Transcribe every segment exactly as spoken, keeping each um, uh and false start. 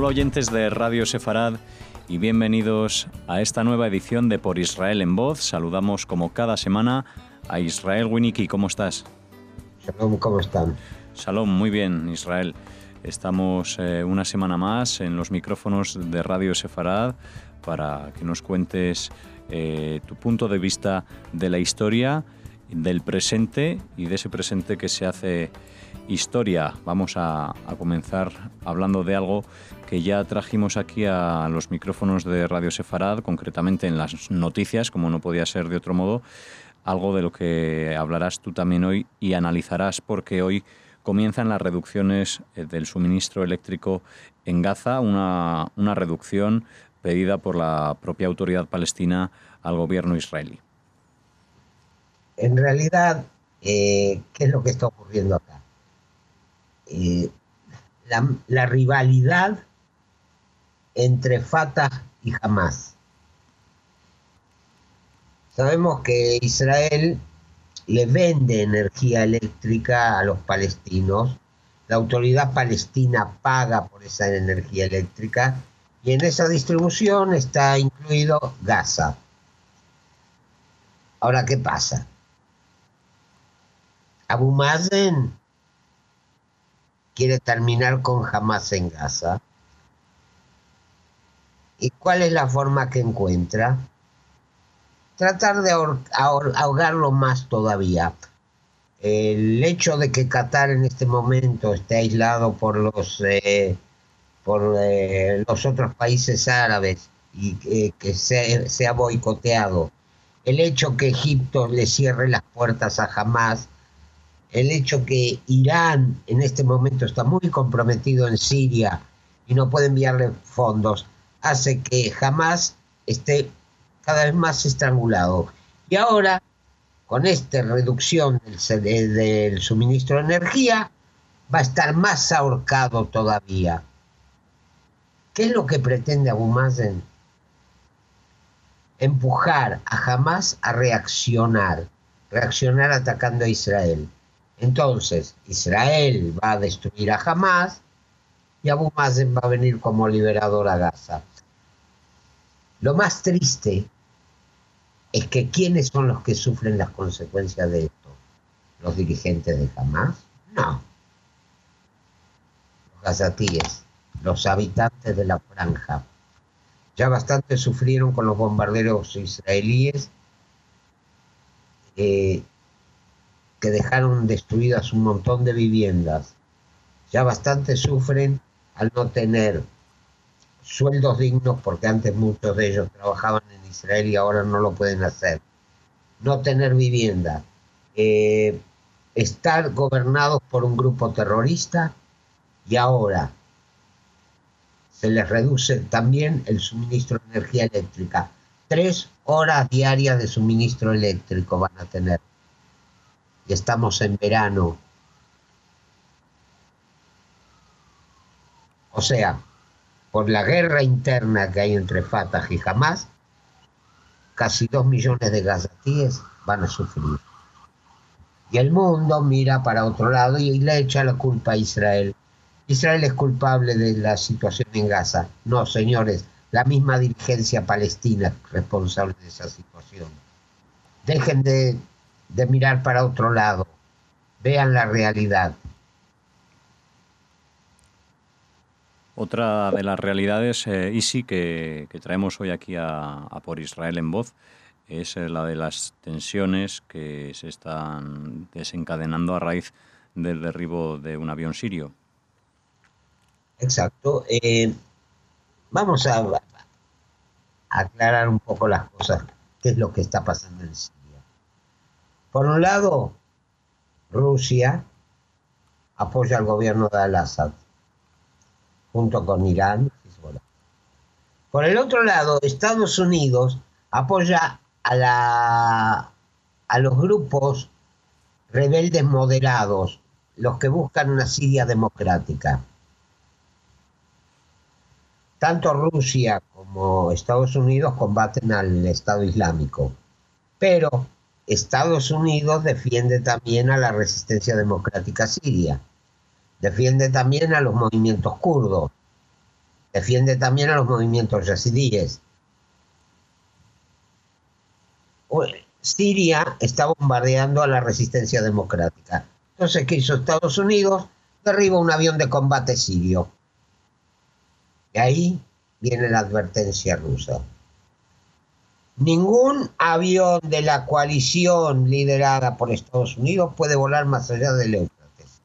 Hola oyentes de Radio Sefarad y bienvenidos a esta nueva edición de Por Israel en Voz. Saludamos como cada semana a Israel Winnicki. ¿Cómo estás? Shalom, ¿cómo están? Shalom, muy bien, Israel. Estamos eh, una semana más en los micrófonos de Radio Sefarad para que nos cuentes eh, tu punto de vista de la historia, del presente y de ese presente que se hace historia. Vamos a, a comenzar hablando de algo que ya trajimos aquí a los micrófonos de Radio Sefarad, concretamente en las noticias, como no podía ser de otro modo, algo de lo que hablarás tú también hoy y analizarás, porque hoy comienzan las reducciones del suministro eléctrico en Gaza, una, una reducción pedida por la propia autoridad palestina al gobierno israelí. En realidad, eh, ¿qué es lo que está ocurriendo acá? Eh, la, la rivalidad entre Fatah y Hamas. Sabemos que Israel le vende energía eléctrica a los palestinos, la autoridad palestina paga por esa energía eléctrica y en esa distribución está incluido Gaza. Ahora, ¿qué pasa? Abu Mazen quiere terminar con Hamas en Gaza. ¿Y cuál es la forma que encuentra? Tratar de ahogarlo más todavía. El hecho de que Qatar en este momento esté aislado por los eh, por eh, los otros países árabes y eh, que sea, sea boicoteado, el hecho que Egipto le cierre las puertas a Hamas, el hecho que Irán en este momento está muy comprometido en Siria y no puede enviarle fondos, hace que Hamas esté cada vez más estrangulado. Y ahora, con esta reducción del, del suministro de energía, va a estar más ahorcado todavía. ¿Qué es lo que pretende Abu Mazen? Empujar a Hamas a reaccionar, reaccionar atacando a Israel. Entonces, Israel va a destruir a Hamas y Abu Mazen va a venir como liberador a Gaza. Lo más triste es que ¿quiénes son los que sufren las consecuencias de esto? ¿Los dirigentes de Hamas? No. Los gazatíes, los habitantes de la franja. Ya bastante sufrieron con los bombarderos israelíes eh, que dejaron destruidas un montón de viviendas. Ya bastante sufren al no tener sueldos dignos, porque antes muchos de ellos trabajaban en Israel y ahora no lo pueden hacer. No tener vivienda. Eh, estar gobernados por un grupo terrorista y ahora se les reduce también el suministro de energía eléctrica. Tres horas diarias de suministro eléctrico van a tener. Y estamos en verano. O sea, por la guerra interna que hay entre Fatah y Hamas, casi dos millones de gazatíes van a sufrir. Y el mundo mira para otro lado y le echa la culpa a Israel. Israel es culpable de la situación en Gaza. No, señores, la misma dirigencia palestina es responsable de esa situación. Dejen de, de mirar para otro lado. Vean la realidad. Otra de las realidades, eh, Isi, que, que traemos hoy aquí a, a Por Israel en Voz, es la de las tensiones que se están desencadenando a raíz del derribo de un avión sirio. Exacto. Eh, vamos a, a aclarar un poco las cosas, qué es lo que está pasando en Siria. Por un lado, Rusia apoya al gobierno de Al-Assad, junto con Irán. Por el otro lado, Estados Unidos apoya a, la, a los grupos rebeldes moderados, los que buscan una Siria democrática. Tanto Rusia como Estados Unidos combaten al Estado Islámico, pero Estados Unidos defiende también a la resistencia democrática siria, defiende también a los movimientos kurdos. Defiende también a los movimientos yazidíes. Siria está bombardeando a la resistencia democrática. Entonces, ¿qué hizo Estados Unidos? Derriba un avión de combate sirio. Y ahí viene la advertencia rusa. Ningún avión de la coalición liderada por Estados Unidos puede volar más allá del Éufrates.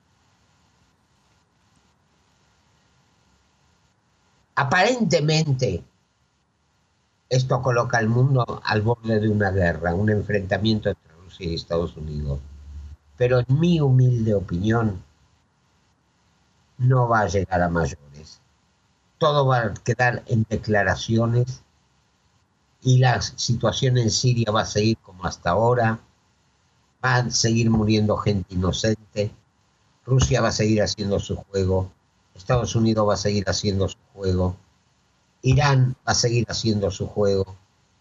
Aparentemente, esto coloca al mundo al borde de una guerra, un enfrentamiento entre Rusia y Estados Unidos. Pero en mi humilde opinión, no va a llegar a mayores. Todo va a quedar en declaraciones y la situación en Siria va a seguir como hasta ahora. Va a seguir muriendo gente inocente. Rusia va a seguir haciendo su juego. Estados Unidos va a seguir haciendo su juego. Irán va a seguir haciendo su juego.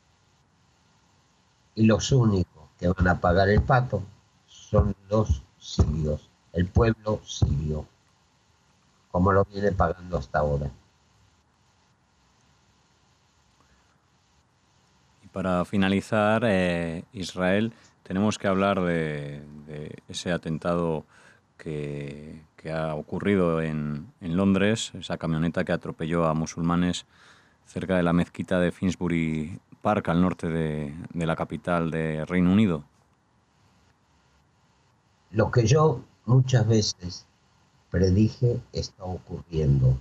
Y los únicos que van a pagar el pato son los sirios, el pueblo sirio, como lo viene pagando hasta ahora. Y para finalizar, eh, Israel, tenemos que hablar de, de ese atentado que, que ha ocurrido en, en Londres, esa camioneta que atropelló a musulmanes cerca de la mezquita de Finsbury Park, al norte de, de la capital de Reino Unido. Lo que yo muchas veces predije está ocurriendo.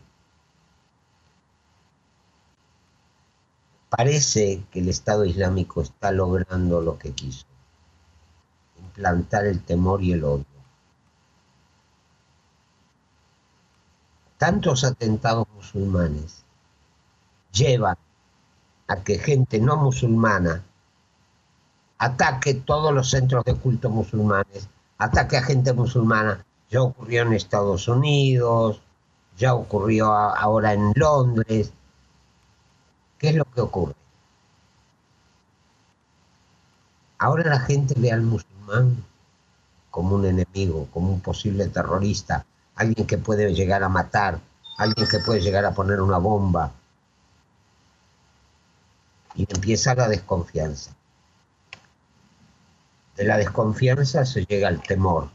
Parece que el Estado Islámico está logrando lo que quiso, implantar el temor y el odio. Tantos atentados musulmanes llevan a que gente no musulmana ataque todos los centros de culto musulmanes, ataque a gente musulmana. Ya ocurrió en Estados Unidos, ya ocurrió ahora en Londres. ¿Qué es lo que ocurre? Ahora la gente ve al musulmán como un enemigo, como un posible terrorista, alguien que puede llegar a matar, alguien que puede llegar a poner una bomba. Y empieza la desconfianza. De la desconfianza se llega al temor.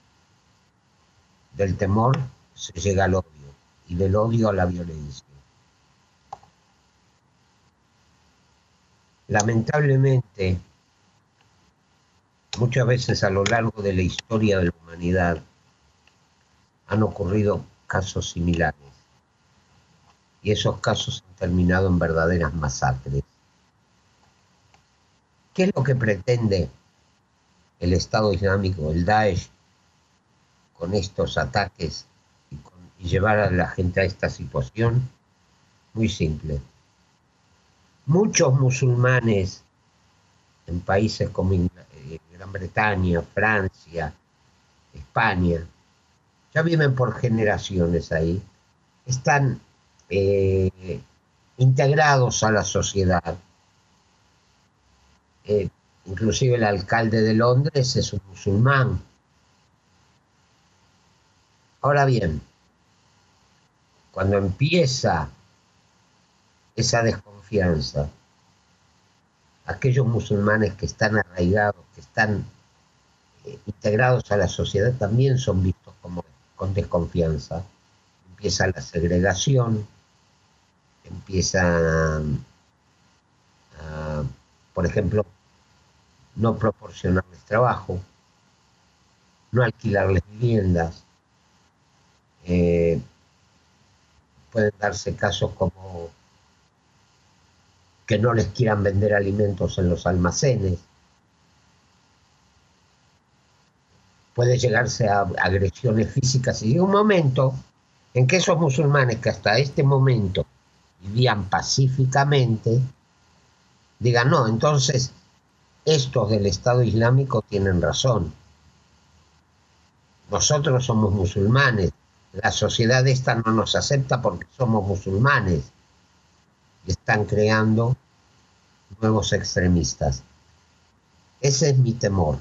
Del temor se llega al odio. Y del odio a la violencia. Lamentablemente, muchas veces a lo largo de la historia de la humanidad han ocurrido casos similares. Y esos casos han terminado en verdaderas masacres. ¿Qué es lo que pretende el Estado Islámico, el Daesh, con estos ataques y, con, y llevar a la gente a esta situación? Muy simple. Muchos musulmanes en países como Gran Bretaña, Francia, España, ya viven por generaciones ahí, están eh, integrados a la sociedad. Eh, inclusive el alcalde de Londres es un musulmán. Ahora bien, cuando empieza esa desconfianza, aquellos musulmanes que están arraigados, que están eh, integrados a la sociedad, también son vistos como con desconfianza. Empieza la segregación, empieza a, por ejemplo, no proporcionarles trabajo, no alquilarles viviendas. Eh, pueden darse casos como que no les quieran vender alimentos en los almacenes. Puede llegarse a agresiones físicas y llega un momento en que esos musulmanes que hasta este momento vivían pacíficamente digan, no, entonces estos del Estado Islámico tienen razón. Nosotros somos musulmanes, la sociedad esta no nos acepta porque somos musulmanes. Y están creando nuevos extremistas. Ese es mi temor.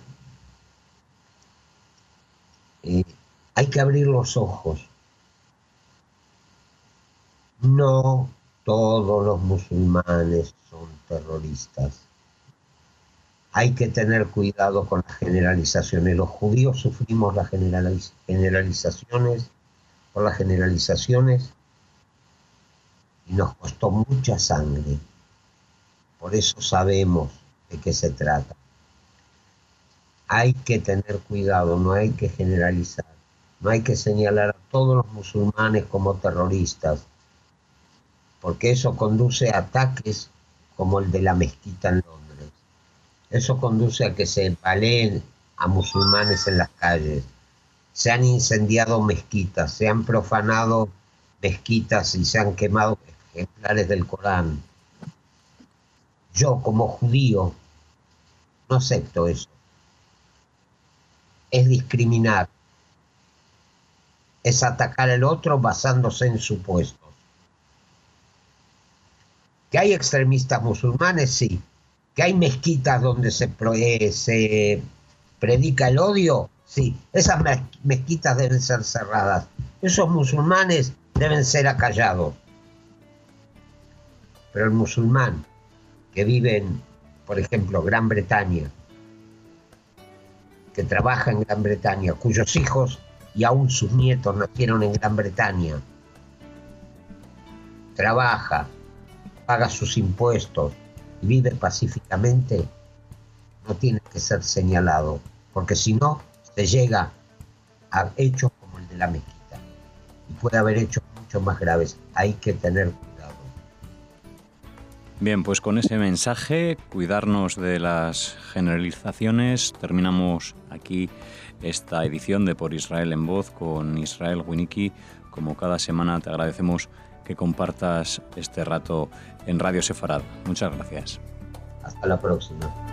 Eh, hay que abrir los ojos. No todos los musulmanes son terroristas. Hay que tener cuidado con las generalizaciones. Los judíos sufrimos las generaliz- generalizaciones, por las generalizaciones, y nos costó mucha sangre. Por eso sabemos de qué se trata. Hay que tener cuidado, no hay que generalizar. No hay que señalar a todos los musulmanes como terroristas, porque eso conduce a ataques como el de la mezquita en Londres. Eso conduce a que se empaleen a musulmanes en las calles. Se han incendiado mezquitas, se han profanado mezquitas y se han quemado ejemplares del Corán. Yo, como judío, no acepto eso. Es discriminar. Es atacar al otro basándose en supuestos. ¿Que hay extremistas musulmanes? Sí. ¿Que hay mezquitas donde se, pro, eh, se predica el odio? Sí. Esas mezquitas deben ser cerradas. Esos musulmanes deben ser acallados. Pero el musulmán que vive en, por ejemplo, Gran Bretaña, que trabaja en Gran Bretaña, cuyos hijos y aún sus nietos nacieron en Gran Bretaña, trabaja, paga sus impuestos y vive pacíficamente, no tiene que ser señalado, porque si no, se llega a hechos como el de la mezquita, y puede haber hechos mucho más graves. Hay que tener cuidado. Bien, pues con ese mensaje, cuidarnos de las generalizaciones, terminamos aquí esta edición de Por Israel en Voz con Israel Winicky. Como cada semana te agradecemos que compartas este rato en Radio Sefarad. Muchas gracias. Hasta la próxima.